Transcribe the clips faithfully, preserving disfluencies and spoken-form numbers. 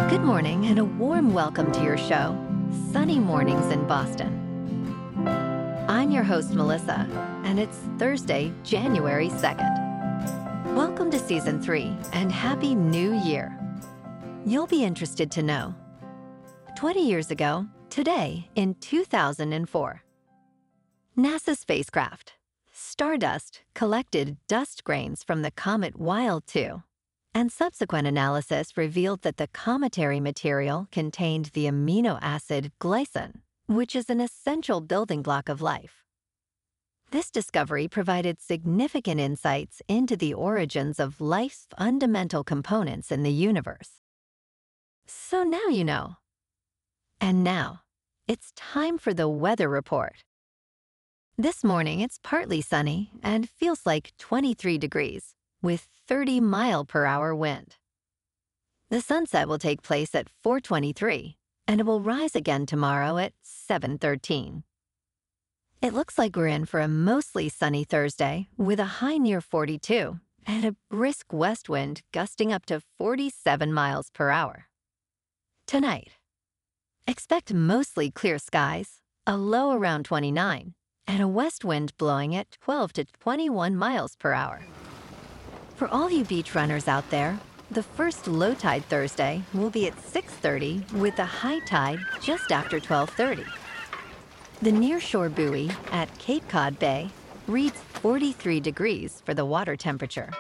Good morning and a warm welcome to your show, Sunny Mornings in Boston. I'm your host, Melissa, and it's Thursday, January second. Welcome to Season three and Happy New Year. You'll be interested to know, twenty years ago, today in two thousand four, NASA spacecraft, Stardust, collected dust grains from the comet Wild two, and subsequent analysis revealed that the cometary material contained the amino acid glycine, which is an essential building block of life. This discovery provided significant insights into the origins of life's fundamental components in the universe. So now you know. And now, it's time for the weather report. This morning, it's partly sunny and feels like twenty-three degrees, with thirty mile per hour wind. The sunset will take place at four twenty-three, and it will rise again tomorrow at seven thirteen. It looks like we're in for a mostly sunny Thursday with a high near forty-two and a brisk west wind gusting up to forty-seven miles per hour. Tonight, expect mostly clear skies, a low around twenty-nine, and a west wind blowing at twelve to twenty-one miles per hour. For all you beach runners out there, the first low tide Thursday will be at six thirty with the high tide just after twelve thirty. The nearshore buoy at Cape Cod Bay reads forty-three degrees for the water temperature.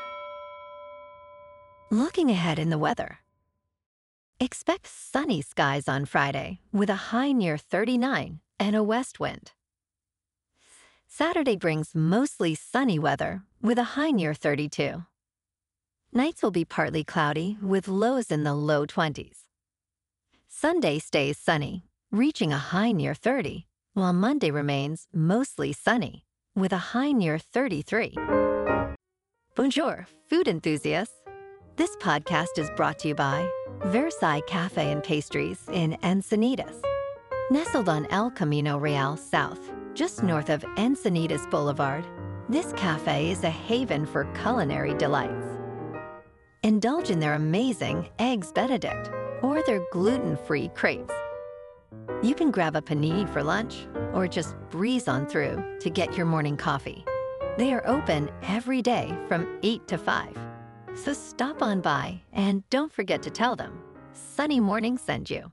Looking ahead in the weather, expect sunny skies on Friday with a high near thirty-nine and a west wind. Saturday brings mostly sunny weather with a high near thirty-two. Nights will be partly cloudy with lows in the low twenties. Sunday stays sunny, reaching a high near thirty, while Monday remains mostly sunny with a high near thirty-three. Bonjour, food enthusiasts. This podcast is brought to you by Versailles Cafe and Pastries in Encinitas. Nestled on El Camino Real South, just north of Encinitas Boulevard, this cafe is a haven for culinary delights. Indulge in their amazing Eggs Benedict or their gluten-free crepes. You can grab a panini for lunch or just breeze on through to get your morning coffee. They are open every day from eight to five. So stop on by and don't forget to tell them Sunny Morning sent you.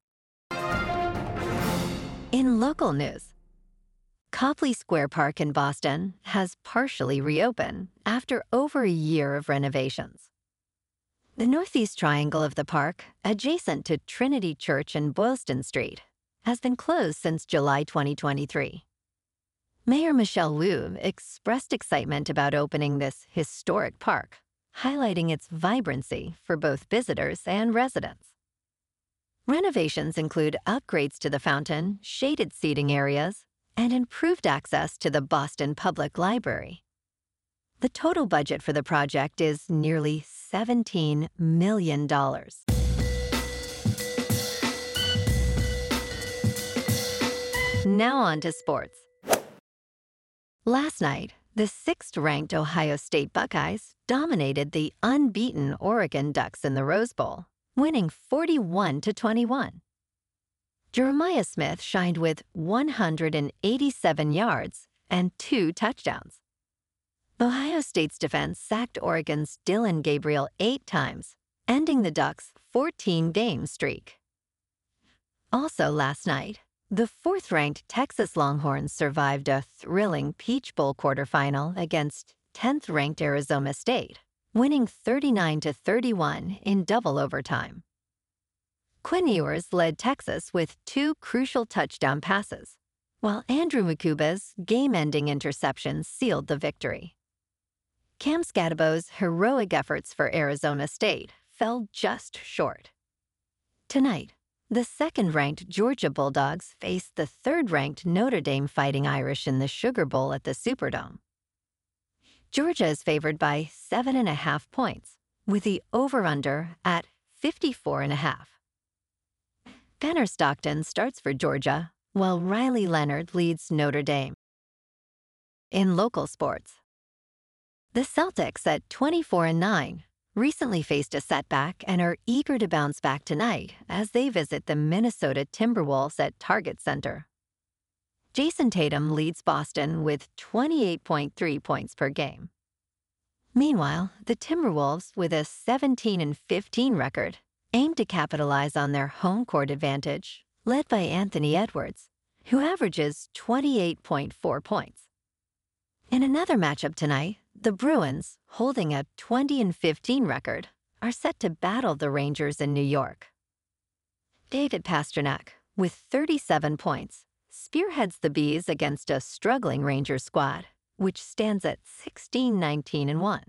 In local news, Copley Square Park in Boston has partially reopened after over a year of renovations. The northeast triangle of the park, adjacent to Trinity Church and Boylston Street, has been closed since July twenty twenty-three. Mayor Michelle Wu expressed excitement about opening this historic park, highlighting its vibrancy for both visitors and residents. Renovations include upgrades to the fountain, shaded seating areas, and improved access to the Boston Public Library. The total budget for the project is nearly seventeen million dollars. Now on to sports. Last night, the sixth-ranked Ohio State Buckeyes dominated the unbeaten Oregon Ducks in the Rose Bowl, winning forty-one to twenty-one. Jeremiah Smith shined with one hundred eighty-seven yards and two touchdowns. Ohio State's defense sacked Oregon's Dylan Gabriel eight times, ending the Ducks' fourteen-game streak. Also last night, the fourth-ranked Texas Longhorns survived a thrilling Peach Bowl quarterfinal against tenth-ranked Arizona State, winning thirty-nine to thirty-one in double overtime. Quinn Ewers led Texas with two crucial touchdown passes, while Andrew Mukuba's game-ending interception sealed the victory. Cam Scadabo's heroic efforts for Arizona State fell just short. Tonight, the second-ranked Georgia Bulldogs face the third-ranked Notre Dame Fighting Irish in the Sugar Bowl at the Superdome. Georgia is favored by seven and a half points, with the over-under at fifty-four and a half. Banner Stockton starts for Georgia, while Riley Leonard leads Notre Dame. In local sports, the Celtics at twenty-four and nine recently faced a setback and are eager to bounce back tonight as they visit the Minnesota Timberwolves at Target Center. Jason Tatum leads Boston with twenty-eight point three points per game. Meanwhile, the Timberwolves, with a seventeen and fifteen record, aim to capitalize on their home court advantage, led by Anthony Edwards, who averages twenty-eight point four points. In another matchup tonight, the Bruins, holding a twenty and fifteen record, are set to battle the Rangers in New York. David Pastrnak, with thirty-seven points, spearheads the Bees against a struggling Rangers squad, which stands at sixteen, nineteen, and one.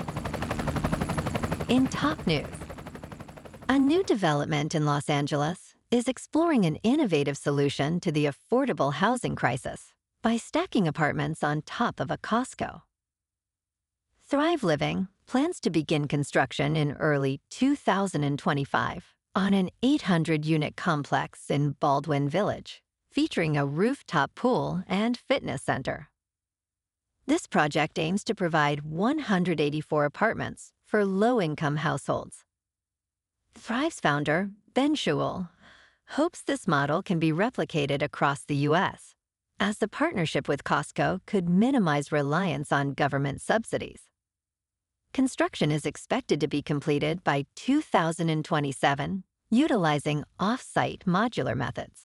In top news, a new development in Los Angeles is exploring an innovative solution to the affordable housing crisis by stacking apartments on top of a Costco. Thrive Living plans to begin construction in early two thousand twenty-five on an eight hundred unit complex in Baldwin Village, featuring a rooftop pool and fitness center. This project aims to provide one hundred eighty-four apartments for low-income households. Thrive's founder, Ben Schewel, hopes this model can be replicated across the U S, as the partnership with Costco could minimize reliance on government subsidies. Construction is expected to be completed by two thousand twenty-seven, utilizing off-site modular methods.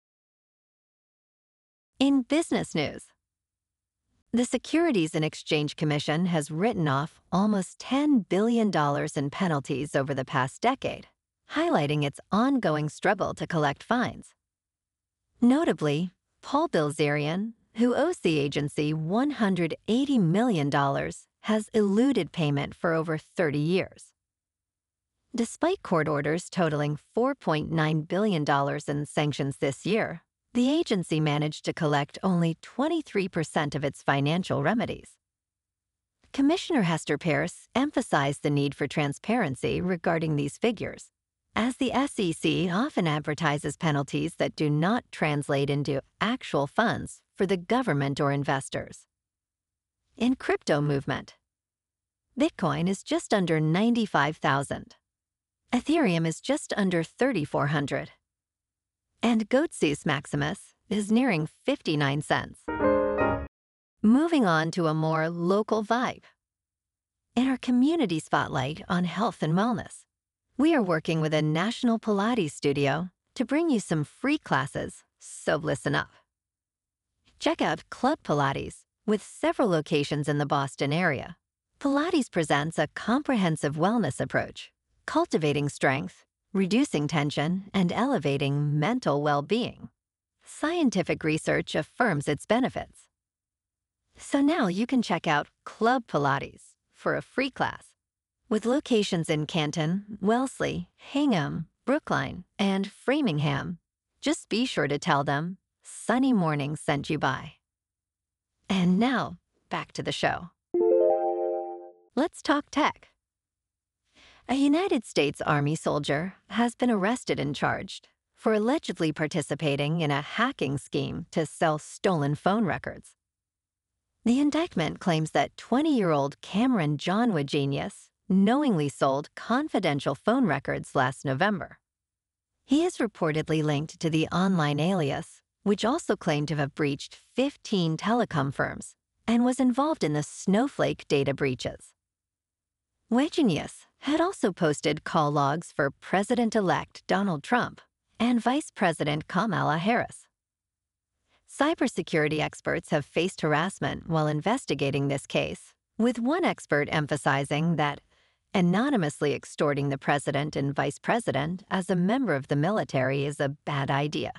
In business news, the Securities and Exchange Commission has written off almost ten billion dollars in penalties over the past decade, highlighting its ongoing struggle to collect fines. Notably, Paul Bilzerian, who owes the agency one hundred eighty million dollars, has eluded payment for over thirty years. Despite court orders totaling four point nine billion dollars in sanctions this year, the agency managed to collect only twenty-three percent of its financial remedies. Commissioner Hester Peirce emphasized the need for transparency regarding these figures, as the S E C often advertises penalties that do not translate into actual funds for the government or investors. In crypto movement, Bitcoin is just under ninety-five thousand. Ethereum is just under thirty-four hundred. And Goatseus Maximus is nearing fifty-nine cents. Moving on to a more local vibe. In our community spotlight on health and wellness, we are working with a national Pilates studio to bring you some free classes, so listen up. Check out Club Pilates, with several locations in the Boston area. Pilates presents a comprehensive wellness approach, cultivating strength, reducing tension, and elevating mental well-being. Scientific research affirms its benefits. So now you can check out Club Pilates for a free class, with locations in Canton, Wellesley, Hingham, Brookline, and Framingham. Just be sure to tell them Sunny Mornings sent you by. And now, back to the show. Let's talk tech. A United States Army soldier has been arrested and charged for allegedly participating in a hacking scheme to sell stolen phone records. The indictment claims that twenty-year-old Cameron John Wagenius knowingly sold confidential phone records last November. He is reportedly linked to the online alias, which also claimed to have breached fifteen telecom firms and was involved in the Snowflake data breaches. Wagenius had also posted call logs for President-elect Donald Trump and Vice President Kamala Harris. Cybersecurity experts have faced harassment while investigating this case, with one expert emphasizing that anonymously extorting the president and vice president as a member of the military is a bad idea.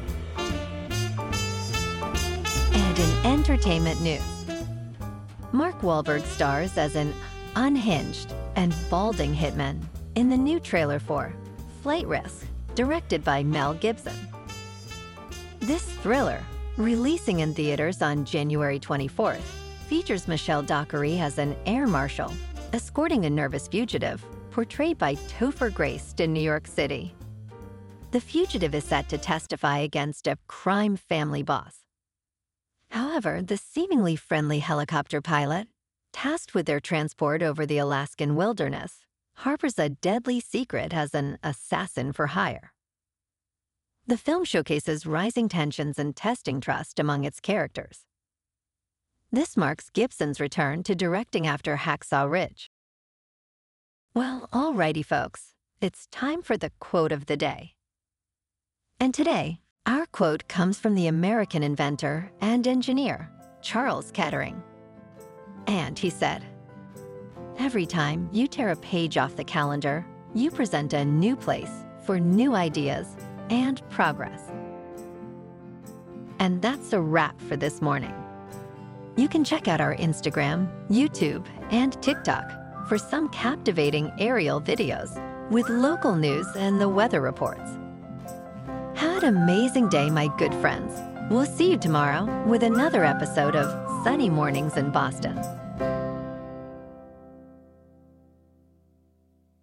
And in entertainment news, Mark Wahlberg stars as an unhinged and balding hitman in the new trailer for Flight Risk, directed by Mel Gibson. This thriller, releasing in theaters on January twenty-fourth, features Michelle Dockery as an air marshal escorting a nervous fugitive, portrayed by Topher Grace in New York City. The fugitive is set to testify against a crime family boss. However, the seemingly friendly helicopter pilot, tasked with their transport over the Alaskan wilderness, harbors a deadly secret as an assassin for hire. The film showcases rising tensions and testing trust among its characters. This marks Gibson's return to directing after Hacksaw Ridge. Well, alrighty, folks, it's time for the quote of the day. And today, our quote comes from the American inventor and engineer, Charles Kettering. And he said, "Every time you tear a page off the calendar, you present a new place for new ideas and progress." And that's a wrap for this morning. You can check out our Instagram, YouTube, and TikTok for some captivating aerial videos with local news and the weather reports. Have an amazing day, my good friends. We'll see you tomorrow with another episode of Sunny Mornings in Boston.